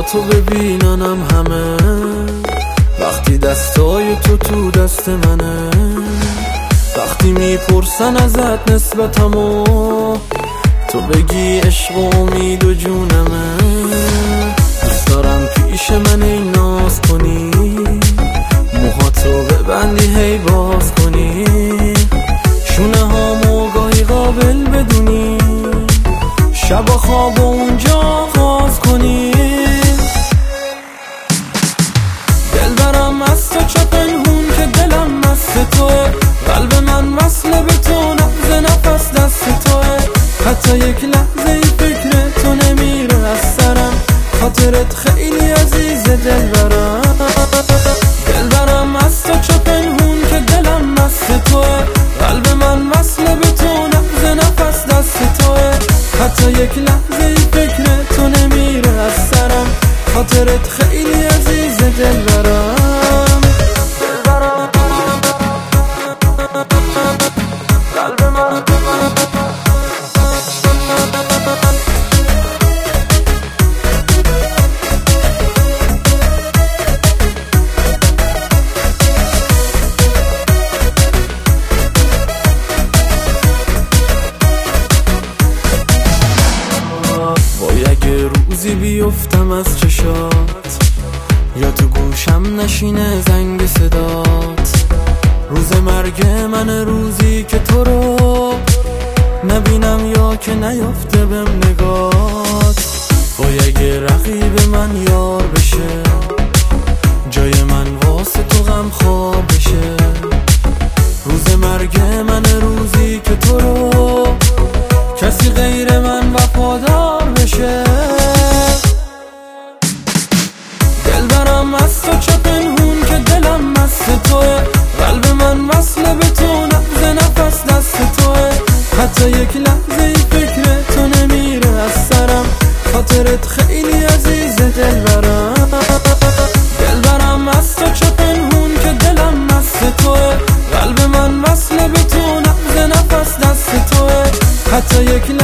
تو ببیننم همه، وقتی دستای تو تو دست منه، وقتی میپرسن ازت نسبتمو تو بگی عشق و امید و جونمه. دوست دارم پیش من این ناز کنی، موهاتو ببندی هی باز کنی، شونه هامو گاهی قابل بدونی، شب و خواب اونجا آغاز کنی. دل برم از تو چه پنهون که دلم مست توه، قلب من وصله به تو، نبض نفس دست توه، حتی یک لحظه ای فکر تو نمیره از سرم، خاطرت خیلی عزیز دل برم. دل برم از تو چه پنهون که دلم مست توه، قلب من وصله به تو، نبض نفس دست توه، حتی یک لحظه ای فکر تو نمیره از سرم، خاطرت خیلی عزیز دل برم. قلب من روزی بیفتم از چشات، یا تو گوشم نشینه زنگ صدات، روز مرگ من روزی که تو رو نبینم یا که نیفته بهم نگات، وای اگه رقیب من یار بشه، جای من واسه تو غم خواب بشه، روز مرگ من روزی که تو رو کسی غیر من وفادار بشه. از تو چه پنهون که دلم مست توه، قلب من وصله به تو، نبض نفس دست توه، حتی یک لحظه ای فکر تو نمیره از سرم، خاطرت خیلی عزیز دل برم. دل برم از تو چه پنهون که دلم مست توه، قلب من وصله به تو، نبض نفس دست توه، حتی یک